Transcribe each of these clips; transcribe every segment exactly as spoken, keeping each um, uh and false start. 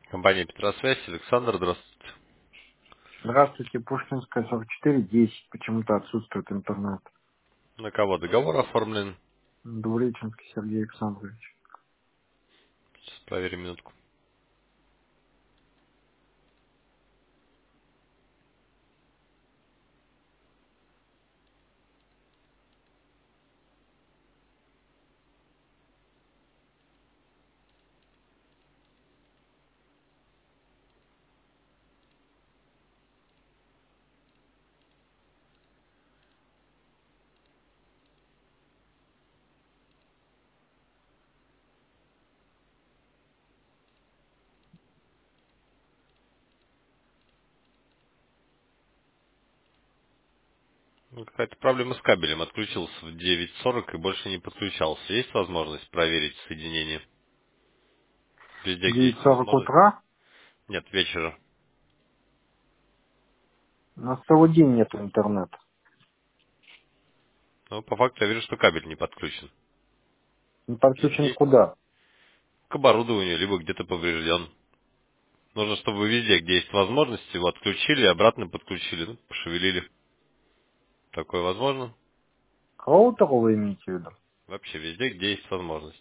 Компания Петросвязь, Александр, здравствуйте. Здравствуйте, Пушкинская, сорок четыре десять. Почему-то отсутствует интернет. На кого договор оформлен? Двуреченский Сергей Александрович. Сейчас проверим минутку. Ну, какая-то проблема с кабелем. Отключился в девять сорок и больше не подключался. Есть возможность проверить соединение? Везде, где девять есть сорок возможность? утра. Нет, вечера. У нас целый день нет интернета. Но по факту я вижу, что кабель не подключен. Не Есть, подключен есть. куда? К оборудованию, либо где-то поврежден. Нужно, чтобы вы везде, где есть возможность, его отключили и обратно подключили. Ну, пошевелили. Такое возможно? К роутеру вы имеете в виду? Вообще везде, где есть возможность.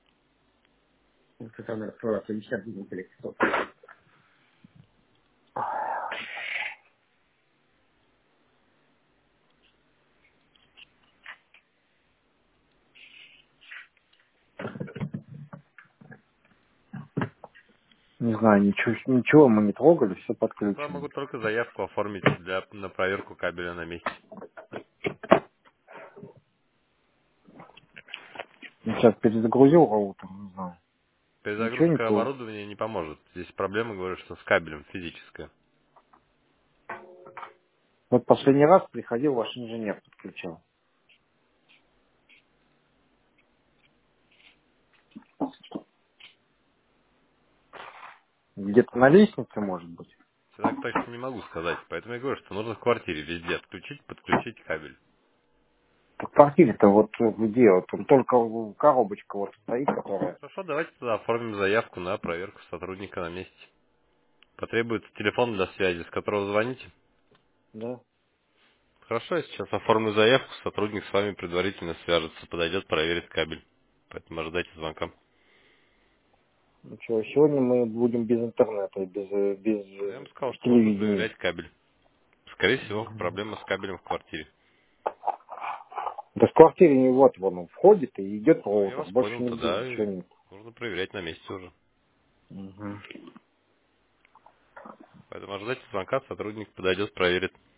Не знаю, ничего, ничего мы не трогали, все Я подключено. могу только заявку оформить для, на проверку кабеля на месте. Я сейчас перезагрузил роутер, не знаю. Ничего не Перезагрузка то. оборудования не поможет. Здесь проблема, говорю, что с кабелем физическая. Вот последний раз приходил ваш инженер, подключал. Где-то на лестнице, может быть. Я так точно не могу сказать. Поэтому я говорю, что нужно в квартире везде отключить, подключить кабель. В квартире-то вот где? Вот только коробочка вот стоит, которая... Хорошо, давайте тогда оформим заявку на проверку сотрудника на месте. Потребуется телефон для связи, с которого звоните. Да. Хорошо, я сейчас оформлю заявку, сотрудник с вами предварительно свяжется, подойдет, проверит кабель. Поэтому ожидайте звонка. Ничего, сегодня мы будем без интернета, и без, э, без Я э, вам сказал, что нужно телевидения. проверять кабель. Скорее всего, Мгм. проблема с кабелем в квартире. Да в квартире не вот вон он входит и идет Ну, я роутер, вас больше понял, нигде тогда ничего нет. нужно проверять на месте уже. Мгм. Поэтому ожидайте звонка, сотрудник подойдет, проверит.